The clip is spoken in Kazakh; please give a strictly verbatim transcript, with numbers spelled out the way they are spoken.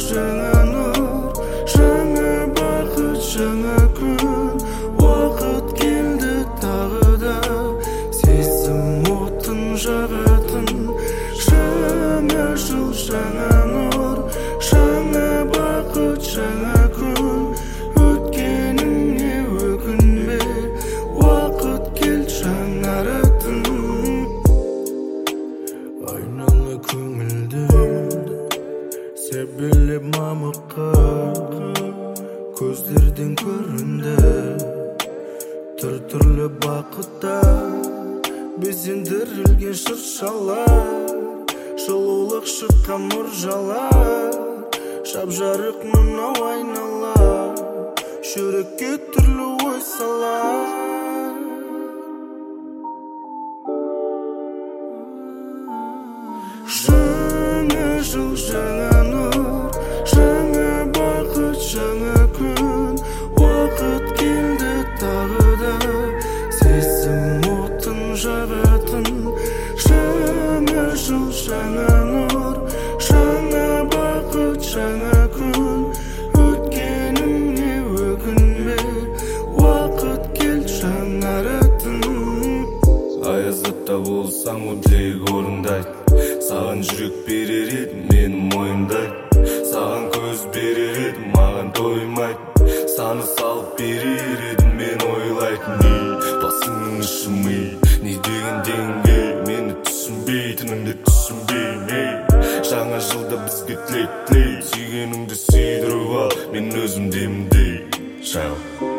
жаңа нұр, жаңа бақыт, жаңа күн. Уақыт келді тағы да сезім отын жағатын. Жаңа жыл, жаңа нұр, жаңа бақыт, жаңа күн. Өткеніңе өкінбе, уақыт кел жаңаратын. Айнала көңілді себелеп мамыққа, көздерден көрінді түр-түрлі бақыттар, безендірілген шыршалар, жылулық шыққан мұржалар, жап-жарық мынау айнала, жүрекке түрлі ой салар. Жаңа жыл, жаңа нұр, жаңа бақыт, жаңа күн. Уақыт келді тағы да сезім отын жағатын. Жаңа жыл, жаңа нұр, жаңа бақыт, жаңа күн. Өткеніңе өкінбе, уақыт кел жаңаратын. Аязатта болсаң ол тілек орындайды, саған жүрек берер едім, мені мойындайды. Саған көз берер едім, маған тоймайды. Саны салып берер едім, мен ойлайтын. Не басыңның ұшы ми, не деген деңгей, мені түсінбейтініңді түсінбеймін. Жаңа жылда бізге тілек тілей, сүйгеніңді сүйдіріп ал, мен өзім демдей. Шау.